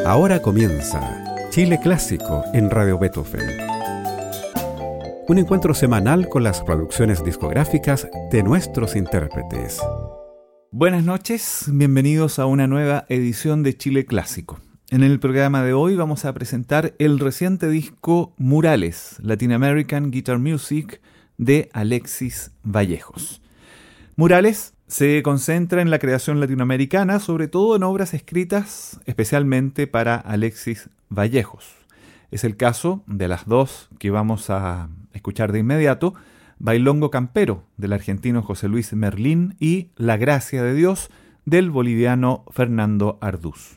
Ahora comienza Chile Clásico en Radio Beethoven. Un encuentro semanal con las producciones discográficas de nuestros intérpretes. Buenas noches, bienvenidos a una nueva edición de Chile Clásico. En el programa de hoy vamos a presentar el reciente disco Murales, Latin American Guitar Music, de Alexis Vallejos. Murales se concentra en la creación latinoamericana, sobre todo en obras escritas especialmente para Alexis Vallejos. Es el caso de las dos que vamos a escuchar de inmediato: Bailongo Campero, del argentino José Luis Merlín, y La Gracia de Dios, del boliviano Fernando Arduz.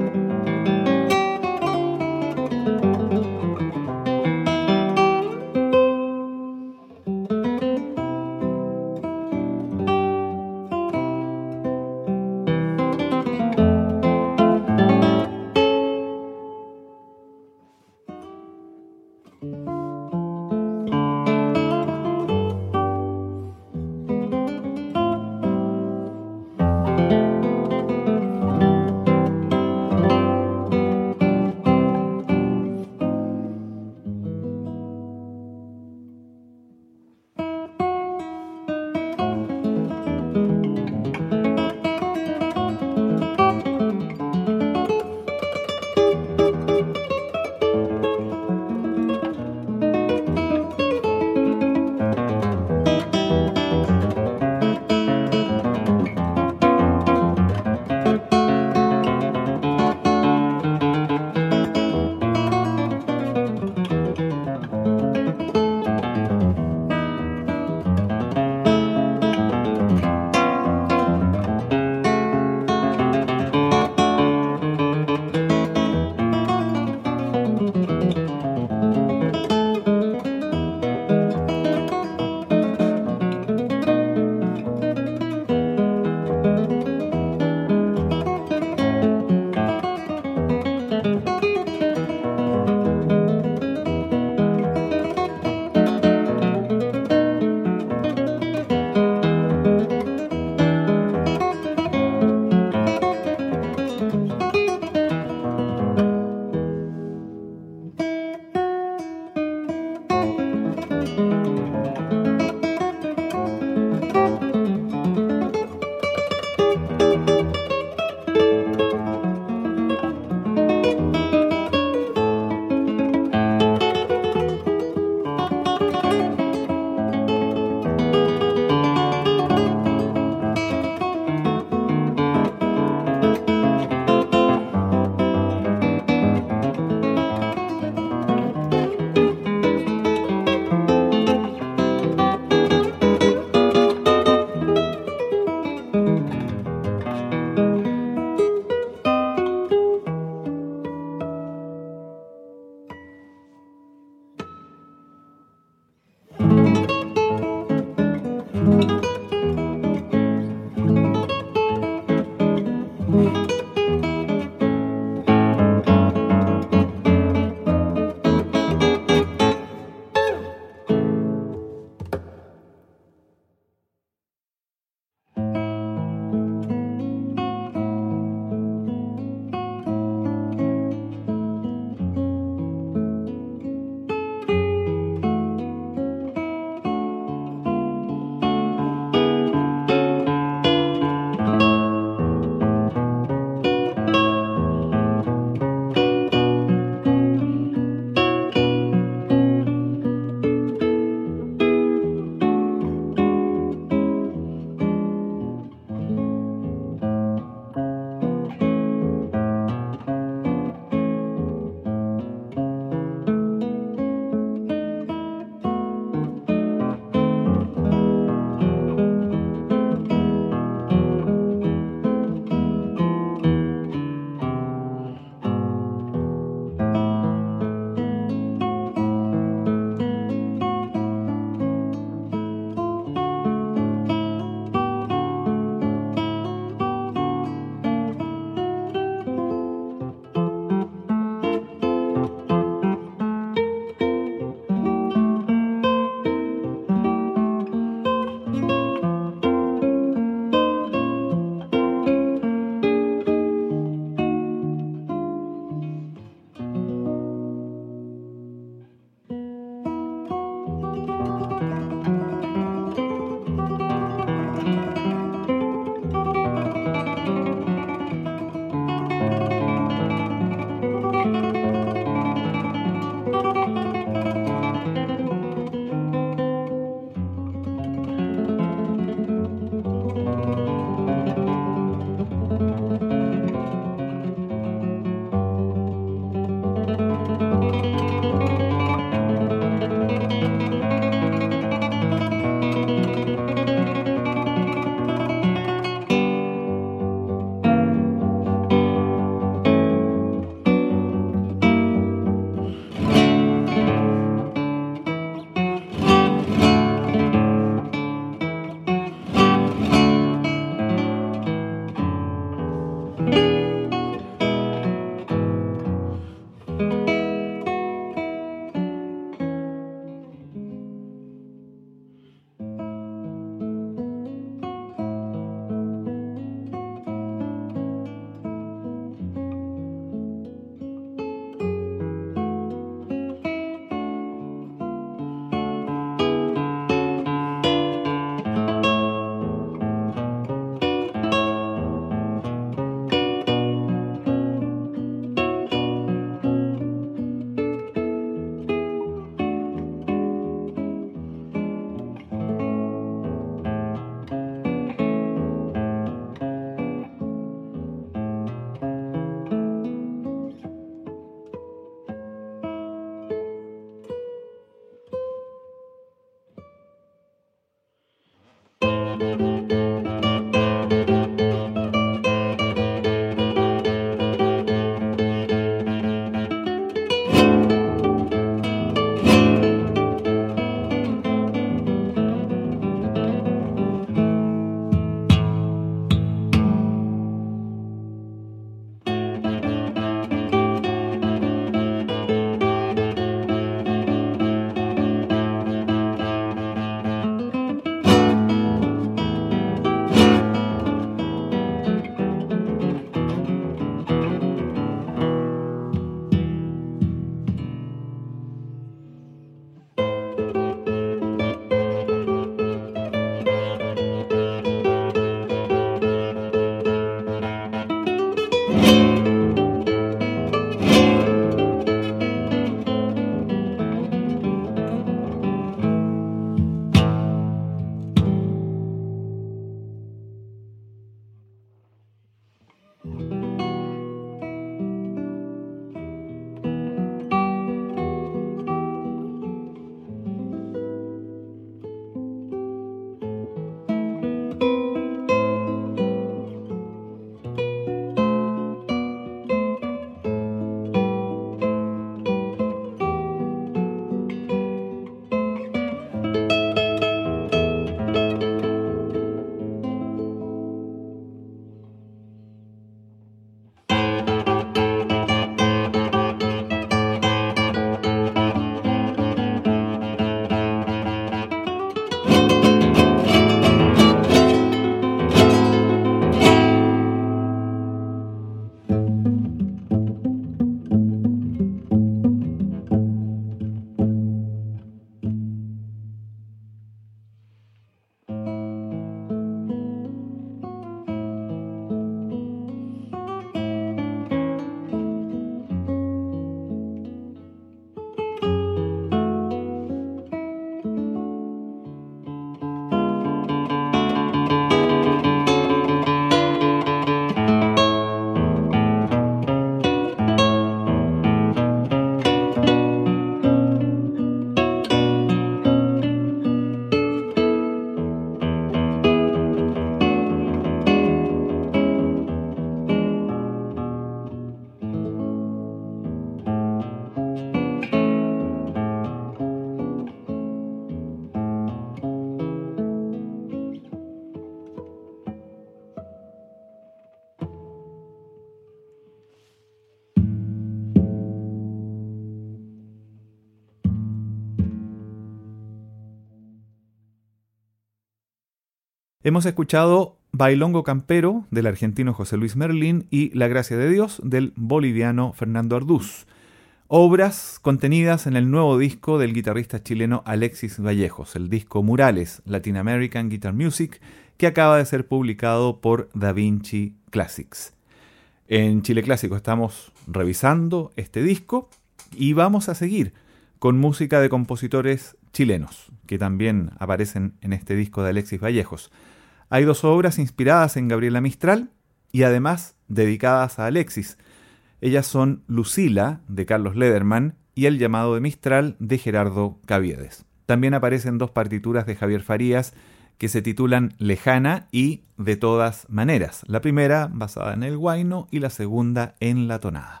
Hemos escuchado Bailongo Campero del argentino José Luis Merlín y La Gracia de Dios del boliviano Fernando Arduz, obras contenidas en el nuevo disco del guitarrista chileno Alexis Vallejos, el disco Murales, Latin American Guitar Music, que acaba de ser publicado por Da Vinci Classics. En Chile Clásico estamos revisando este disco y vamos a seguir con música de compositores chilenos, que también aparecen en este disco de Alexis Vallejos. Hay dos obras inspiradas en Gabriela Mistral y además dedicadas a Alexis. Ellas son Lucila, de Carlos Lederman, y El llamado de Mistral, de Gerardo Caviedes. También aparecen dos partituras de Javier Farías que se titulan Lejana y De todas maneras. La primera basada en el huayno y la segunda en la tonada.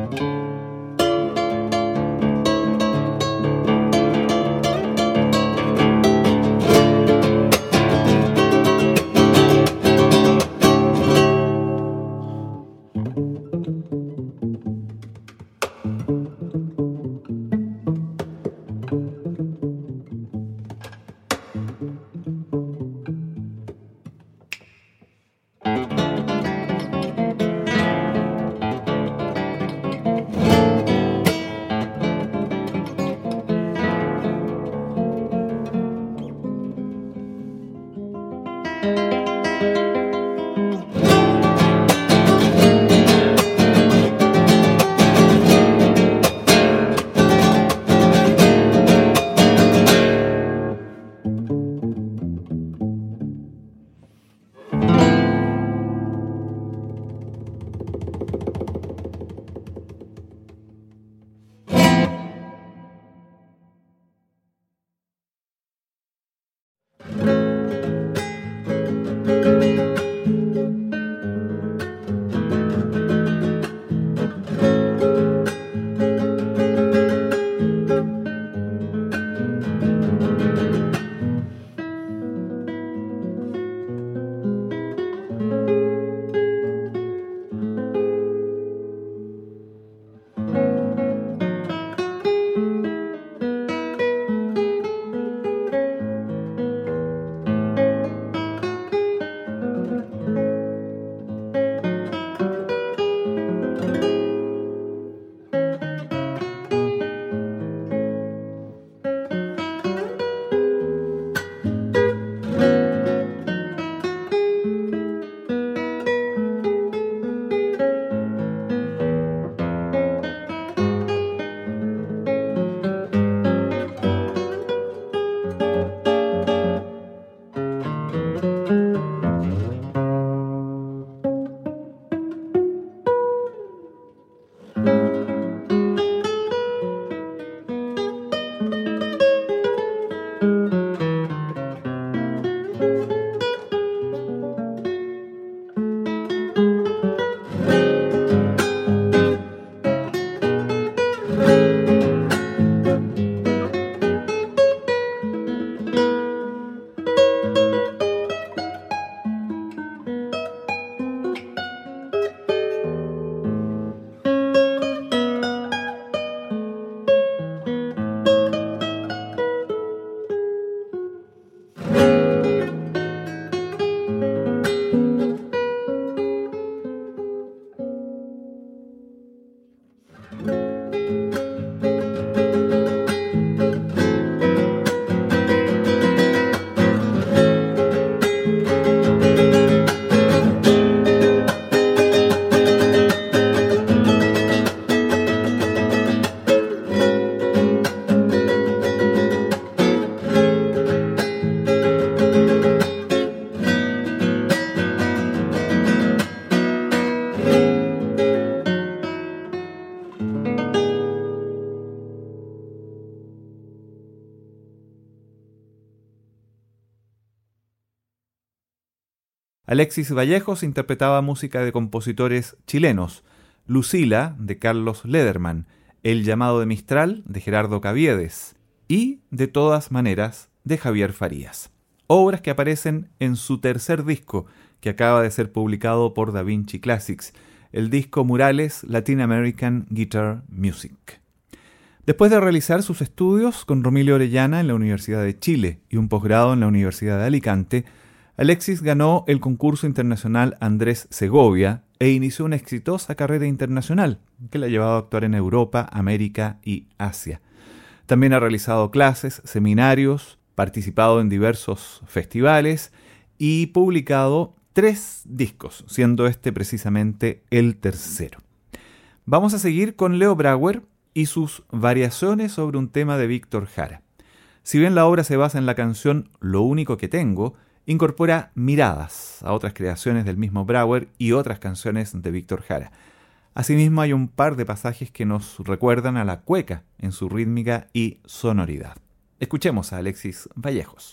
Alexis Vallejos interpretaba música de compositores chilenos: Lucila, de Carlos Lederman, El llamado de Mistral, de Gerardo Caviedes, y De todas maneras, de Javier Farías. Obras que aparecen en su tercer disco, que acaba de ser publicado por Da Vinci Classics, el disco Murales Latin American Guitar Music. Después de realizar sus estudios con Romilio Orellana en la Universidad de Chile y un posgrado en la Universidad de Alicante, Alexis ganó el concurso internacional Andrés Segovia e inició una exitosa carrera internacional que le ha llevado a actuar en Europa, América y Asia. También ha realizado clases, seminarios, participado en diversos festivales y publicado 3 discos, siendo este precisamente el tercero. Vamos a seguir con Leo Brouwer y sus variaciones sobre un tema de Víctor Jara. Si bien la obra se basa en la canción Lo único que tengo, incorpora miradas a otras creaciones del mismo Brouwer y otras canciones de Víctor Jara. Asimismo, hay un par de pasajes que nos recuerdan a la cueca en su rítmica y sonoridad. Escuchemos a Alexis Vallejos.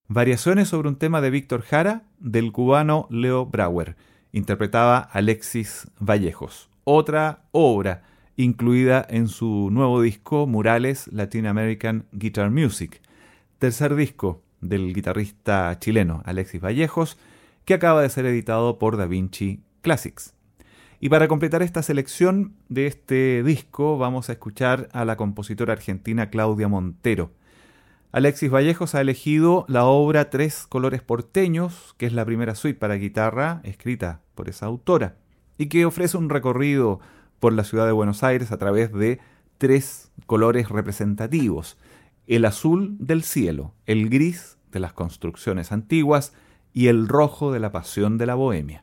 Variaciones sobre un tema de Víctor Jara, del cubano Leo Brauer. Interpretaba Alexis Vallejos. Otra obra incluida en su nuevo disco Murales Latin American Guitar Music. Tercer disco del guitarrista chileno Alexis Vallejos, que acaba de ser editado por Da Vinci Classics. Y para completar esta selección de este disco vamos a escuchar a la compositora argentina Claudia Montero. Alexis Vallejos ha elegido la obra Tres colores porteños, que es la primera suite para guitarra escrita por esa autora, y que ofrece un recorrido por la ciudad de Buenos Aires a través de tres colores representativos: el azul del cielo, el gris de las construcciones antiguas y el rojo de la pasión de la bohemia.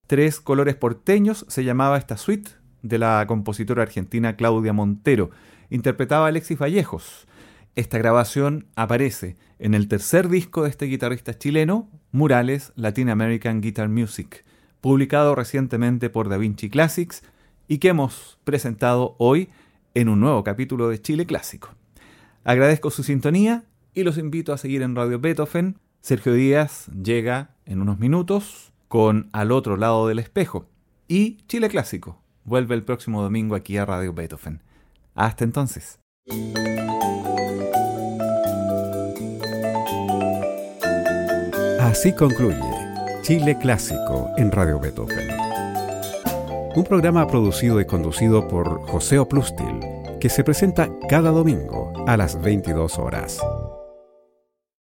Tres colores porteños se llamaba esta suite de la compositora argentina Claudia Montero. Interpretaba a Alexis Vallejos. Esta grabación aparece en el tercer disco de este guitarrista chileno, Murales, Latin American Guitar Music, publicado recientemente por Da Vinci Classics y que hemos presentado hoy en un nuevo capítulo de Chile Clásico. Agradezco su sintonía y los invito a seguir en Radio Beethoven. Sergio Díaz llega en unos minutos con Al otro lado del espejo. Y Chile Clásico vuelve el próximo domingo aquí a Radio Beethoven. Hasta entonces. Así concluye Chile Clásico en Radio Beethoven. Un programa producido y conducido por José Oplustil, que se presenta cada domingo a las 22 horas.